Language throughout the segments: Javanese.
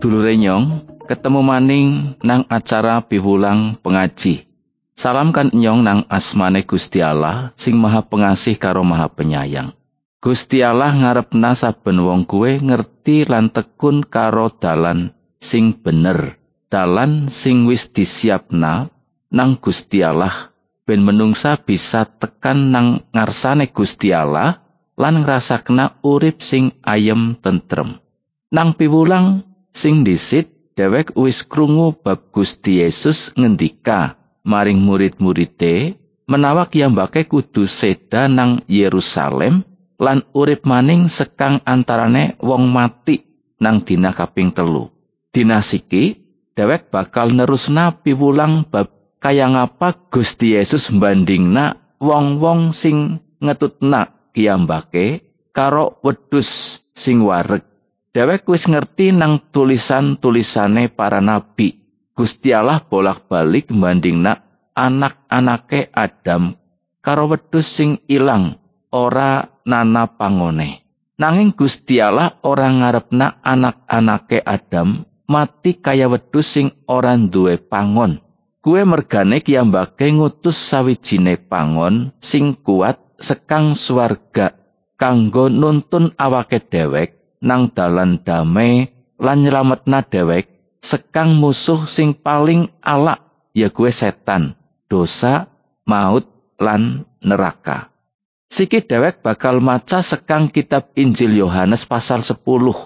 Sedulure Nyong, ketemu maning nang acara piwulang pengaji. Salam kan Nyong nang asmane Gusti Allah sing Maha Pengasih karo Maha Penyayang. Gusti Allah ngarepna saben wong kuwe ngerti lan tekun karo dalan sing bener, dalan sing wis disiapna nang Gusti Allah ben menungsa bisa tekan nang ngarsane Gusti Allah lan ngrasakna urip sing ayem tentrem. Nang piwulang sing dhisit dhewek wis krungu bab Gusti Yesus ngendika maring murid-muride menawa kiyambake kudu seda nang Yerusalem lan urip maning sekang antarane wong mati nang dina kaping 3. Dina siki dhewek bakal nerusna piwulang bab kaya ngapa Gusti Yesus mbandingna wong-wong sing ngetutna kiyambake karo wedhus sing wareg. Dhewek wis ngerti nang tulisan-tulisane para nabi. Gusti Allah bolak-balik mbandingna anak-anake Adam karo wedhus sing ilang ora nana pangone. Nanging Gusti Allah ora ngarepna anak-anake Adam mati kaya wedhus sing ora duwe pangon. Kuwe mergane kiyambake ngutus sawijine pangon sing kuat sekang swarga kanggo nuntun awake dhewek nang dalan damai lan nyelametna dhewek sekang musuh sing paling alak ya kuwe setan, dosa, maut lan neraka. Siki dhewek bakal maca sekang kitab Injil Yohanes pasal 10.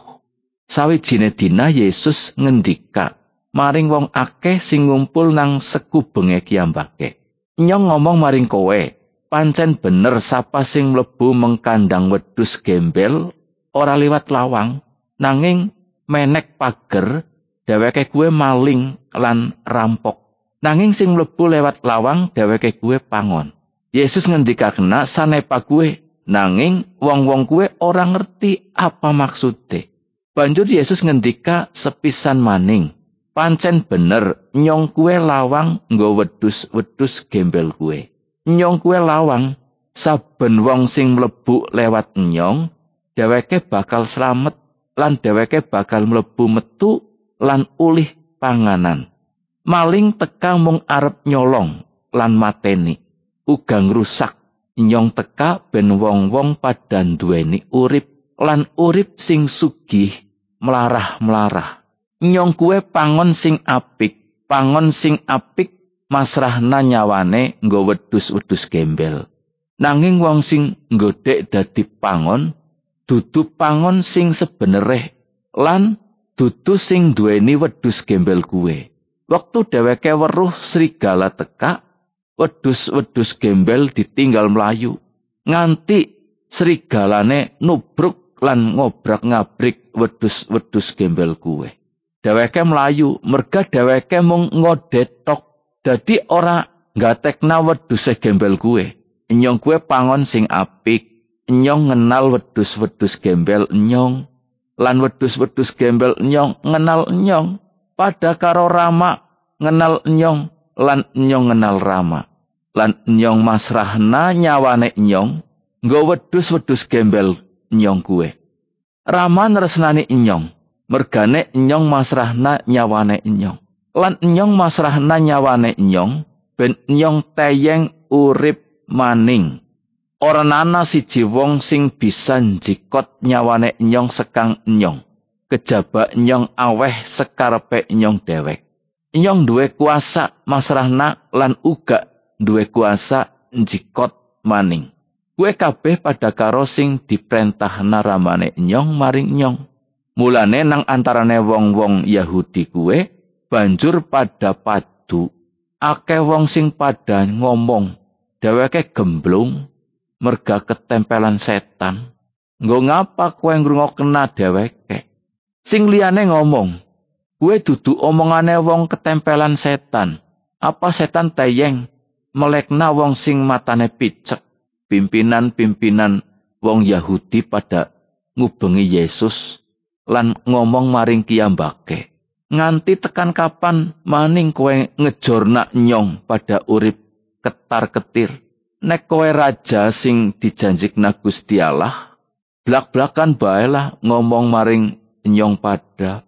Sawijine dina Yesus ngendika maring wong akeh sing ngumpul nang sekubenge kiyambake. Nyong ngomong maring kowe, pancen bener sapa sing mlebu mengkandang wedhus gembel ora liwat lawang, nanging menek pager, dheweke kuwe maling lan rampok. Nanging sing mlebu lewat lawang, dheweke kuwe pangon. Yesus ngendikakna sanepa kuwe, nanging wong-wong kuwe ora ngerti apa maksude. Banjur Yesus ngendika sepisan maning, pancen bener nyong kuwe lawang nggo wedhus-wedhus gembel kuwe. Nyong kuwe lawang, saben wong sing mlebu lewat nyong, dheweke bakal slamet lan dheweke bakal mlebu metu lan ulih panganan. Maling teka mung arep nyolong lan mateni, uga ngrusak. Nyong teka ben wong-wong padha duweni urip lan urip sing sugih mlarah-mlarah. Nyong kuwe pangon sing apik masrahna nyawane nggo wedhus-wedhus gembel. Nanging wong sing nggodhek dadi pangon dudu pangon sing sebenere lan dudu sing duweni wedhus gembel kuwe. Wektu dheweke weruh serigala teka, wedhus-wedhus gembel ditinggal mlayu nganti serigalane nubruk lan ngobrak-ngabrik wedhus-wedhus gembel kuwe. Dheweke mlayu merga dheweke mung ngodhet tok, dadi ora nggatekna wedhuse gembel kuwe. Nyong kuwe pangon sing apik. Nyong ngenal wedhus-wedhus gembel nyong lan wedhus-wedhus gembel nyong ngenal nyong, pada karo Rama ngenal nyong lan nyong ngenal Rama, lan nyong masrahna nyawane nyong nggo wedhus-wedhus gembel nyong kuwe. Rama nresnani nyong mergane nyong masrahna nyawane nyong lan nyong masrahna nyawane nyong ben nyong teyeng urip maning. Ora ana siji wong sing bisa njikot nyawane nyong sekang nyong. Kejaba nyong aweh sekarepe nyong dhewek. Nyong duwe kuasa masrahna lan uga duwe kuasa njikot maning. Kuwe kabeh pada karo sing diprentahna ramane nyong maring nyong. Mulane nang antarane wong-wong Yahudi kuwe banjur pada padu. Akeh wong sing pada ngomong, dheweke gemblung merga ketempelan setan. Nggo ngapa kowe ngrungokna dheweke? Sing liyane ngomong, kowe dudu omongane wong ketempelan setan. Apa setan teyeng melekna wong sing matane picek? Pimpinan-pimpinan wong Yahudi pada ngubengi Yesus lan ngomong maring kiyambake, nganti tekan kapan maning kowe ngejorna nyong pada urip ketar-ketir? Nek kowe raja sing dijanjikna Gusti Allah, blak-blakan bae lah ngomong maring nyong pada.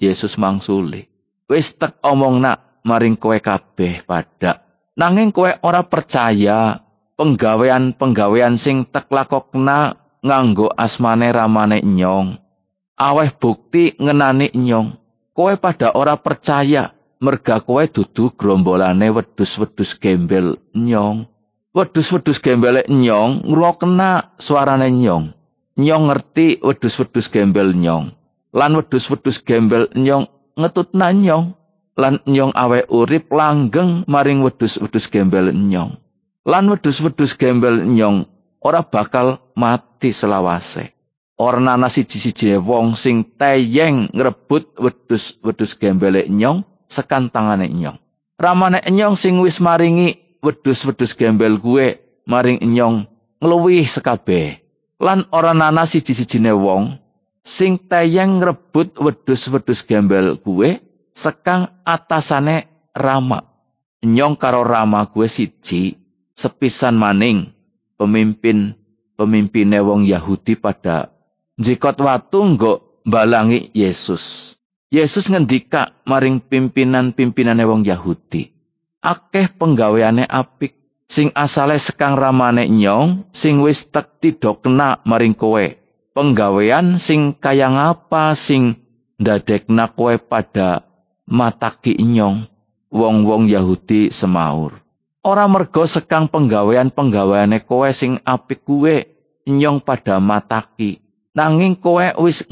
Yesus mangsuli, "Wis tek omongna maring kowe kabeh padha. Nanging kowe ora percaya penggawean sing tek lakokna nganggo asmane ramane Nyong. Aweh bukti ngenani Nyong. Kowe pada ora percaya merga kowe dudu grombolane wedhus-wedhus gembel Nyong. Wedhus-wedhus gembele Nyong ngrungokna suarane Nyong. Nyong ngerti wedhus-wedhus gembel Nyong. Lan wedhus-wedhus gembel Nyong ngetutna Nyong. Lan Nyong awe urip langgeng maring wedhus-wedhus gembel Nyong. Lan wedhus-wedhus gembel Nyong ora bakal mati selawase. Ora ana siji-sijine wong sing teyeng ngrebut wedhus-wedhus gembele Nyong sekan tangane Nyong. Ramane Nyong sing wis maringi wedhus-wedhus gembel kuwe maring Nyong ngluwih sekabeh. Lan ora ana siji-sijine wong sing teyeng ngrebut wedhus-wedhus gembel kuwe sekang atasane Rama. Nyong karo Rama kuwe siji. Sepisan maning pemimpine wong Yahudi pada njikot watu nggo mbalangi Yesus. Yesus ngendika maring pimpinan-pimpinane wong Yahudi, "Akeh penggaweane apik sing asale sekang ramane Nyong sing wis tek tidokna maring kowe. Penggawean sing kaya ngapa sing ndadekna kowe pada mataki Nyong?" Wong-wong Yahudi semaur, "Ora merga sekang penggaweane kowe sing apik kuwe Nyong pada mataki. Nanging kowe wis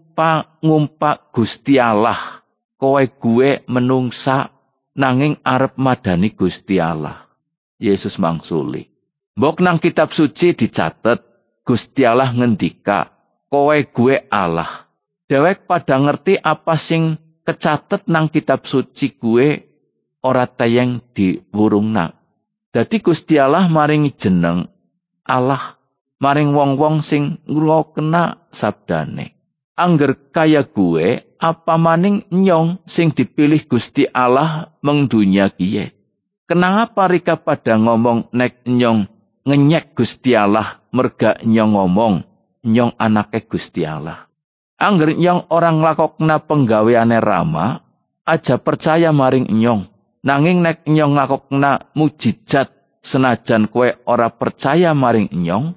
ngumpak Gusti Allah. Kowe gue menungsa nanging arep madani Gusti Allah." Yesus mangsuli, "Mbok nang kitab suci dicatet, Gusti Allah ngendika, kowe gue Allah." Dewek pada ngerti apa sing kecatet nang kitab suci gue ora tayang diwurungna. Dadi Gusti Allah maringi jeneng Allah maring wong-wong sing ngrungokna sabdane. Angger kaya gue, apa maning Nyong sing dipilih Gusti Allah mengdunya kiye. Kenapa rika pada ngomong nek Nyong ngenyek Gusti Allah merga Nyong ngomong Nyong anake Gusti Allah. Angger Nyong orang nglakokna penggaweane Rama, aja percaya maring Nyong. Nanging nek Nyong nglakokna mujizat senajan kowe ora percaya maring Nyong,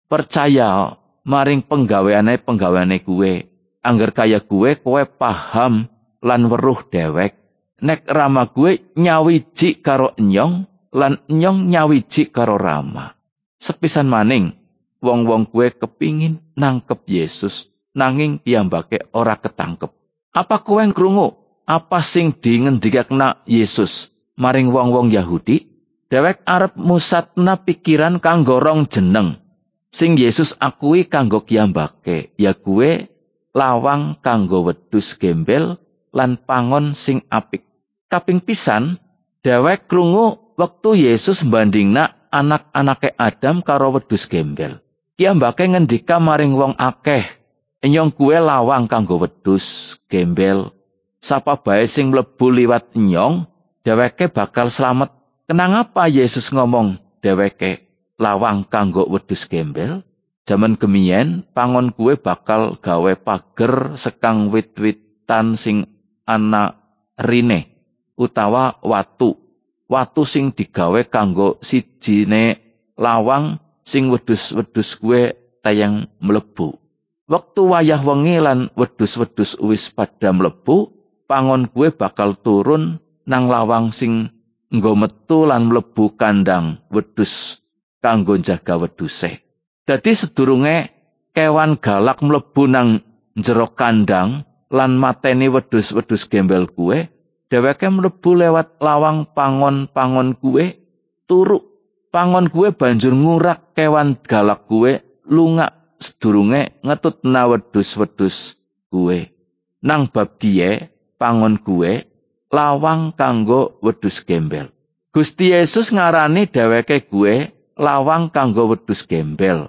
percaya maring penggaweane kuwe. Angger kaya kuwe kowe paham lan weruh dewek nek Rama kuwe nyawiji karo Nyong lan Nyong nyawiji karo Rama. Sepisan maning wong-wong kuwe kepingin nangkep Yesus nanging piyambake ora ketangkep. Apa kowe krungu apa sing dingendikakna Yesus maring wong-wong Yahudi? Dewek arep musatna pikiran kanggo rong jeneng sing Yesus akui kanggo kiyambake, ya kuwe lawang kanggo wedhus gembel lan pangon sing apik. Kaping pisan, dewek krungu wektu Yesus mbandingna anak-anake Adam karo wedhus gembel. Kiyambake ngendika maring wong akeh, Nyong kuwe lawang kanggo wedhus gembel. Sapa bae sing mlebu liwat Nyong, dheweke bakal slamet. Kenapa Yesus ngomong dheweke lawang kanggo wedhus gembel? Jaman kemiyen pangon kuwe bakal gawe pager sekang wit-witan sing ana rine utawa watu. Watu sing digawe kanggo sijine lawang sing wedhus-wedhus kuwe tayang mlebu. Wektu wayah wengi lan wedhus-wedhus wis pada mlebu, pangon kuwe bakal turun nang lawang sing nggo metu lan mlebu kandang wedhus kanggo jaga wedhuse. Dadi sedurunge kewan galak mlebu nang njero kandang lan mateni wedhus-wedhus gembel kuwe, dheweke mlebu lewat lawang pangon-pangon kuwe turu. Pangon kuwe banjur ngurak kewan galak kuwe lungak sedurunge ngetutna wedhus-wedhus kuwe. Nang bab kiye pangon kuwe lawang kanggo wedhus gembel. Gusti Yesus ngarani dheweke kuwe lawang kanggo wedhus gembel.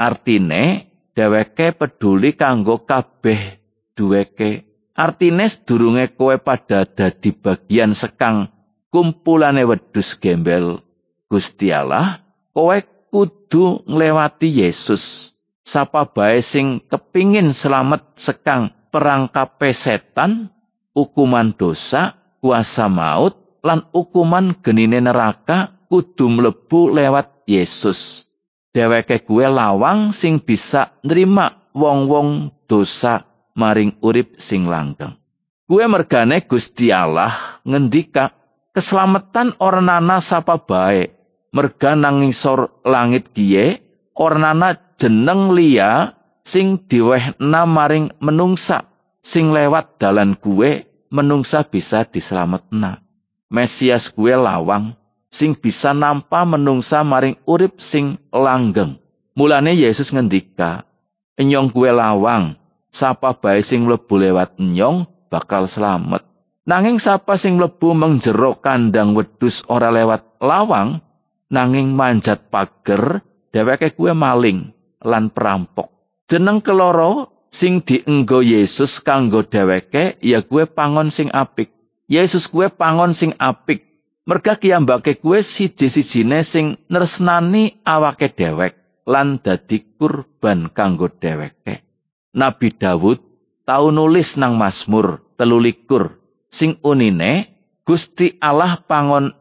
Artine dheweke peduli kanggo kabeh duweke. Artine sedurunge kowe pada dadi bagian sekang kumpulane wedhus gembel Gusti Allah, kowe kudu nglewati Yesus. Sapa bae sing kepingin slamet sekang perangkape setan, hukuman dosa, kuasa maut, lan hukuman genine neraka kudu mlebu lewat Yesus. Dheweke kuwe lawang sing bisa nrima wong-wong dosa maring urip sing langgeng. Kuwe mergane Gusti Allah ngendika, keselamatan ora ana sapa bae. Merga nang ngisor langit kiye ora ana jeneng liya sing diwehna maring menungsa, sing lewat dalan kuwe menungsa bisa diselametna. Mesias kuwe lawang sing bisa nampa menungsa maring urip sing langgeng. Mulane Yesus ngendika, enyong kuwe lawang, sapa bae sing mlebu lewat enyong bakal slamet. Nanging sapa sing mlebu meng jero kandang wedhus ora lewat lawang, nanging manjat pager, dheweke kuwe maling lan perampok. Jeneng keloro sing dienggo Yesus kanggo dheweke ya kuwe pangon sing apik. Yesus kuwe pangon sing apik. Merga kiyambake kuwe siji-sijine sing nresnani awake dhewek lan dadi kurban kanggo dheweke. Nabi Daud tau nulis nang Mazmur 23 sing unine, Gusti Allah pangon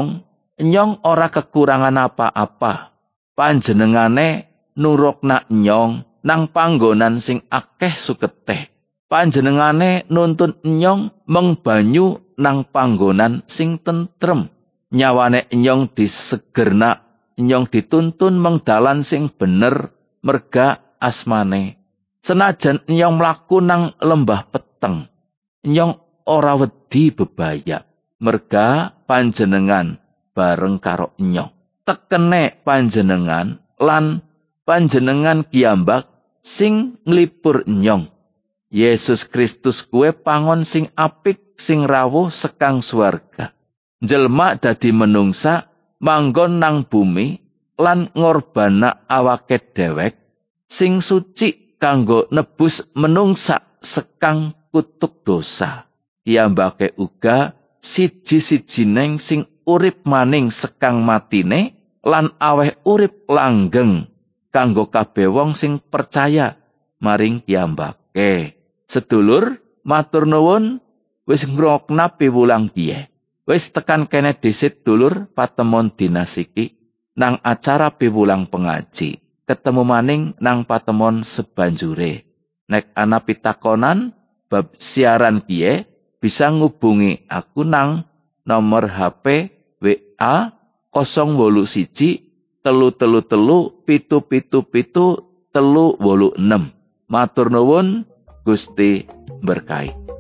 enyong ora kekurangan apa-apa. Panjenengane nurukna enyong nang panggonan sing akeh sukete. Panjenengane nuntun enyong meng banyu nang panggonan sing tentrem. Nyawane enyong disegerna, enyong dituntun meng dalan sing bener merga asmane. Senajan enyong mlaku nang lembah peteng, enyong ora wedi bebaya, merga panjenengan bareng karo enyong. Tekene panjenengan lan panjenengan kiyambak sing nglipur enyong. Yesus Kristus kuwe pangon sing apik sing rawuh sekang swarga. Jelma dadi menungsa manggon nang bumi lan ngorbana awake dhewek sing suci kanggo nebus menungsa sekang kutuk dosa. Kiyambake uga siji-sijining sing urip maning sekang matine lan aweh urip langgeng kanggo kabeh wong sing percaya maring kiyambake. Sedulur, matur nuwun wis ngrokna piwulang piye. Wis tekan kene dhisik dulur patemon dinas iki nang acara piwulang pengaji. Ketemu maning nang patemon sebanjure. Nek ana pitakonan bab siaran piye bisa ngubungi aku nang nomor HP WA 081 333 777 386. Matur nuwun, Gusti berkahi.